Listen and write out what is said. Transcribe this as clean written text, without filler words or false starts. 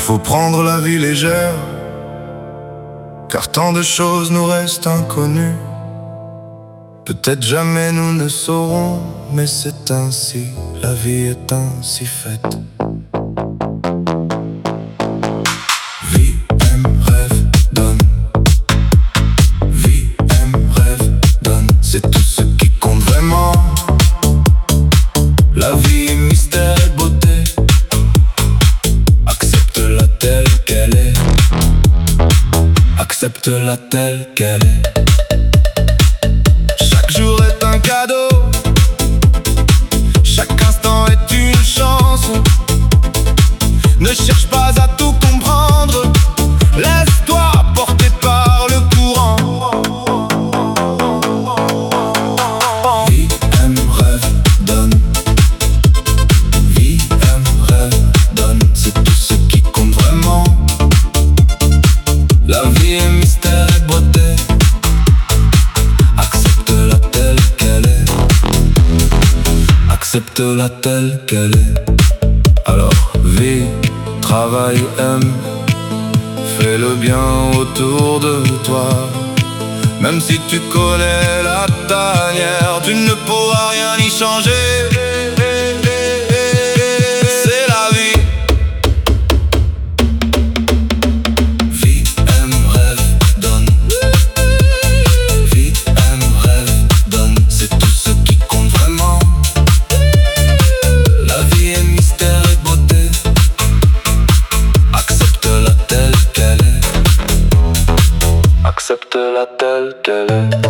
faut prendre la vie légère, car tant de choses nous restent inconnues. Peut-être jamais nous ne saurons, mais c'est ainsi, la vie est ainsi faite. Vie, aime, rêve, donne. Vie, aime, rêve, donne. C'est tout ce qui compte vraiment. La vie est mystère et beauté. Accepte-la telle qu'elle est. Accepte-la telle qu'elle est. Chaque jour est un cadeau. Chaque instant est une chance. Ne cherche pas à tout comprendre. Laisse-toi porter par le courant. Vie, aime, rêve, donne. Vie, aime, rêve, donne. C'est tout ce qui compte vraiment. La vie est mystère et beauté. Accepte-la telle qu'elle est. Accepte-la telle qu'elle est. Alors vis, travaille, aime. Fais le bien autour de toi. Même si tu connais la tanière, tu ne pourras rien y changer. C'est la vie. Vie, aime, rêve, donne. Vie, aime, rêve, donne. C'est tout ce qui compte vraiment. La vie est mystère et beauté. Accepte-la telle qu'elle est. Accepte-la telle qu'elle est.